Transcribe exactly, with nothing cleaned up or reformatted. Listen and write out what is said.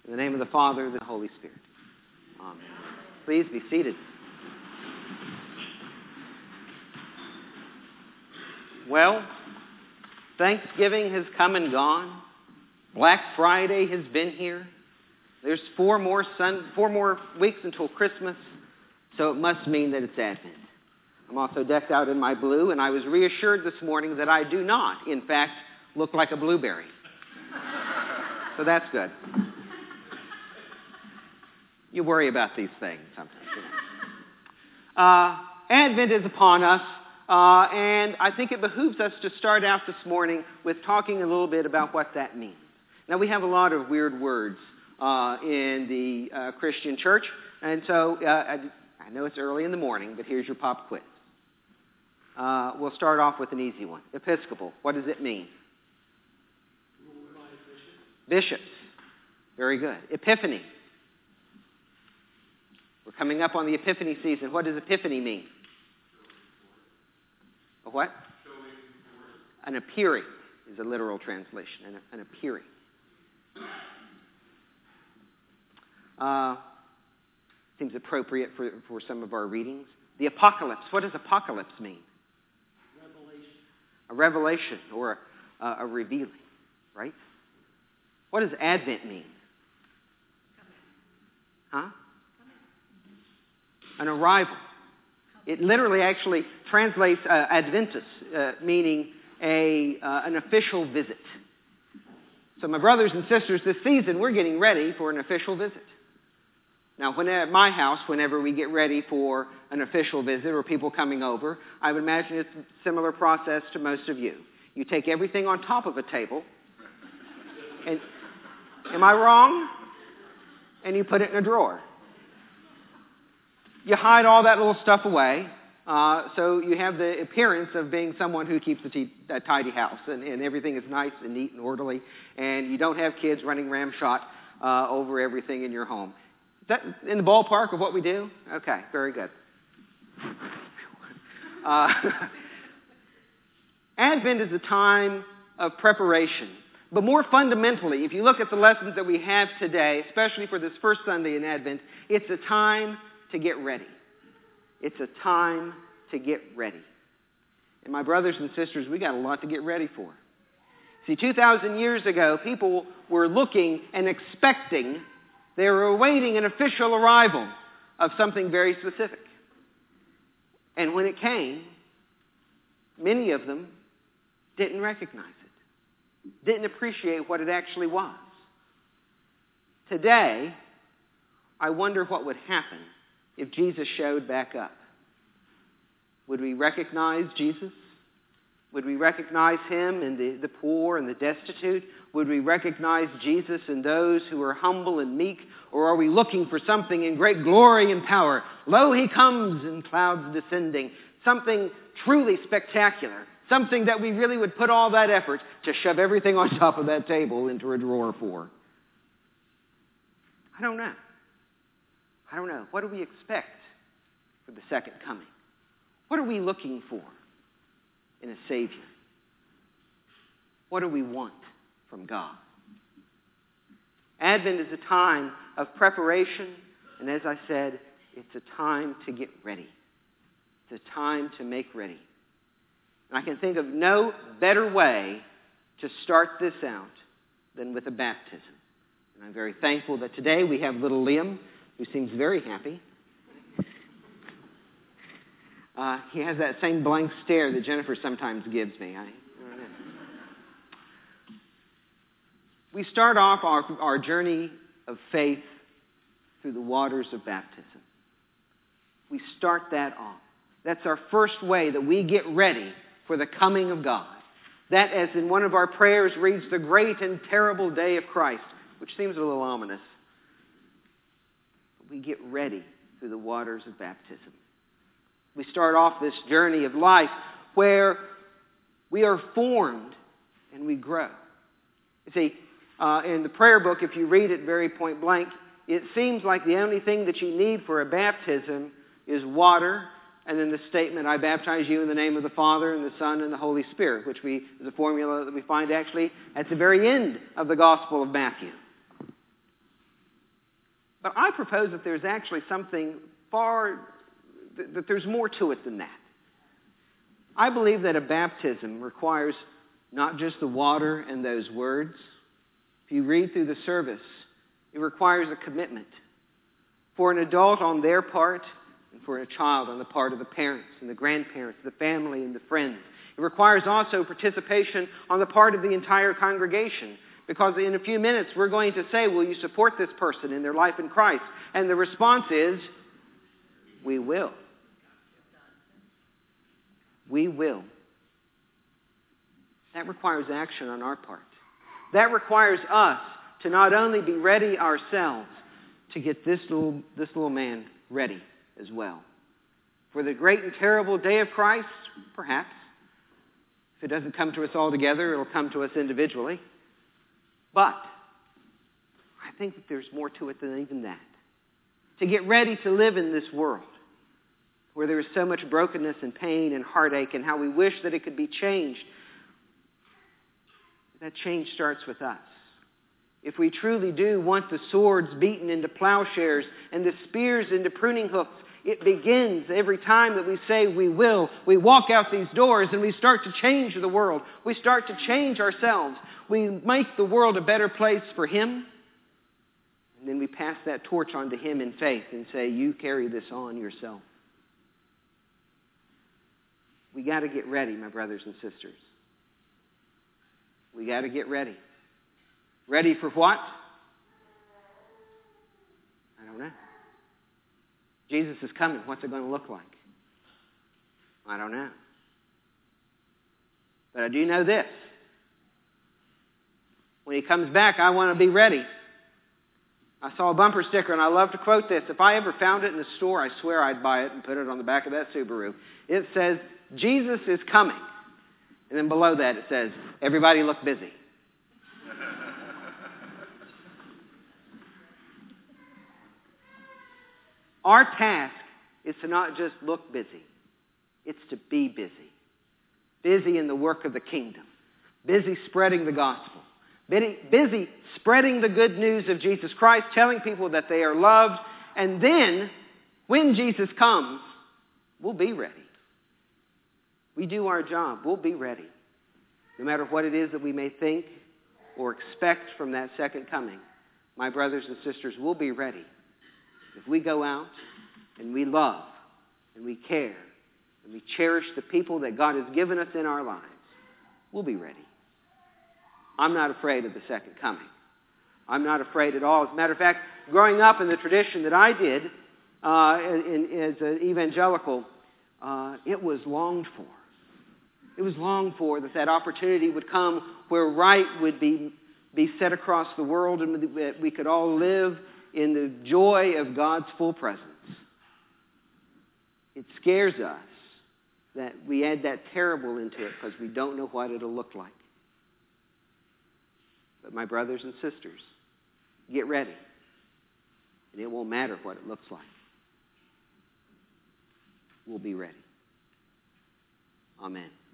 In the name of the Father, and the Holy Spirit. Amen. Please be seated. Well, Thanksgiving has come and gone. Black Friday has been here. There's four more sun, four more weeks until Christmas, so it must mean that it's Advent. I'm also decked out in my blue, and I was reassured this morning that I do not, in fact, look like a blueberry. So that's good. You worry about these things sometimes. You know. uh, Advent is upon us, uh, and I think it behooves us to start out this morning with talking a little bit about what that means. Now, we have a lot of weird words uh, in the uh, Christian church, and so uh, I, I know it's early in the morning, but here's your pop quiz. Uh, we'll start off with an easy one. Episcopal, what does it mean? Bishops. Very good. Epiphany. We're coming up on the Epiphany season. What does Epiphany mean? A what? An appearing is a literal translation. An, an appearing. Uh, seems appropriate for, for some of our readings. The apocalypse. What does apocalypse mean? Revelation. A revelation or a, a revealing, right? What does Advent mean? Huh? An arrival. It literally actually translates uh, Adventus, uh, meaning a uh, an official visit. So my brothers and sisters, this season we're getting ready for an official visit. Now, when at my house, whenever we get ready for an official visit or people coming over, I would imagine it's a similar process to most of you. You take everything on top of a table, and am I wrong? And you put it in a drawer. You hide all that little stuff away, uh, so you have the appearance of being someone who keeps a, t- a tidy house, and, and everything is nice and neat and orderly, and you don't have kids running ramshot uh, over everything in your home. Is that in the ballpark of what we do? Okay, very good. uh, Advent is a time of preparation. But more fundamentally, if you look at the lessons that we have today, especially for this first Sunday in Advent, it's a time to get ready. It's a time to get ready. And my brothers and sisters, we got a lot to get ready for. See, two thousand years ago, people were looking and expecting, they were awaiting an official arrival of something very specific. And when it came, many of them didn't recognize it. Didn't appreciate what it actually was. Today, I wonder what would happen if Jesus showed back up. Would we recognize Jesus? Would we recognize him in the, the poor and the destitute? Would we recognize Jesus in those who are humble and meek? Or are we looking for something in great glory and power? Lo, he comes in clouds descending. Something truly spectacular. Something that we really would put all that effort to shove everything on top of that table into a drawer for. I don't know. I don't know. What do we expect for the second coming? What are we looking for in a Savior? What do we want from God? Advent is a time of preparation, and as I said, it's a time to get ready. It's a time to make ready. And I can think of no better way to start this out than with a baptism. And I'm very thankful that today we have little Liam, who seems very happy. Uh, he has that same blank stare that Jennifer sometimes gives me. I, I don't know. We start off our, our journey of faith through the waters of baptism. We start that off. That's our first way that we get ready for the coming of God. That, as in one of our prayers reads, the great and terrible day of Christ, which seems a little ominous. We get ready through the waters of baptism. We start off this journey of life where we are formed and we grow. You see, uh, in the prayer book, if you read it very point blank, it seems like the only thing that you need for a baptism is water, and then the statement, I baptize you in the name of the Father and the Son and the Holy Spirit, which we is a formula that we find actually at the very end of the Gospel of Matthew. But I propose that there's actually something far, that there's more to it than that. I believe that a baptism requires not just the water and those words. If you read through the service, it requires a commitment for an adult on their part and for a child on the part of the parents and the grandparents, the family and the friends. It requires also participation on the part of the entire congregation, because in a few minutes we're going to say, will you support this person in their life in Christ? And the response is, we will. We will. That requires action on our part. That requires us to not only be ready ourselves, to get this little, this little man ready as well. For the great and terrible day of Christ, perhaps. If it doesn't come to us all together, it'll come to us individually. But I think that there's more to it than even that. To get ready to live in this world where there is so much brokenness and pain and heartache, and how we wish that it could be changed. That change starts with us. If we truly do want the swords beaten into plowshares and the spears into pruning hooks, it begins every time that we say we will. We walk out these doors and we start to change the world. We start to change ourselves. We make the world a better place for Him. And then we pass that torch on to Him in faith and say, you carry this on yourself. We got to get ready, my brothers and sisters. We got to get ready. Ready for what? I don't know. Jesus is coming. What's it going to look like? I don't know. But I do know this. When He comes back, I want to be ready. I saw a bumper sticker, and I love to quote this. If I ever found it in the store, I swear I'd buy it and put it on the back of that Subaru. It says, Jesus is coming. And then below that it says, everybody look busy. Our task is to not just look busy. It's to be busy. Busy in the work of the kingdom. Busy spreading the gospel. Busy, busy spreading the good news of Jesus Christ, telling people that they are loved. And then, when Jesus comes, we'll be ready. We do our job. We'll be ready. No matter what it is that we may think or expect from that second coming, my brothers and sisters, we'll be ready. If we go out and we love and we care and we cherish the people that God has given us in our lives, we'll be ready. I'm not afraid of the second coming. I'm not afraid at all. As a matter of fact, growing up in the tradition that I did uh, in, in, as an evangelical, uh, it was longed for. It was longed for that that opportunity would come where right would be, be set across the world and that we could all live in the joy of God's full presence. It scares us that we add that terrible into it because we don't know what it'll look like. But my brothers and sisters, get ready. And it won't matter what it looks like. We'll be ready. Amen.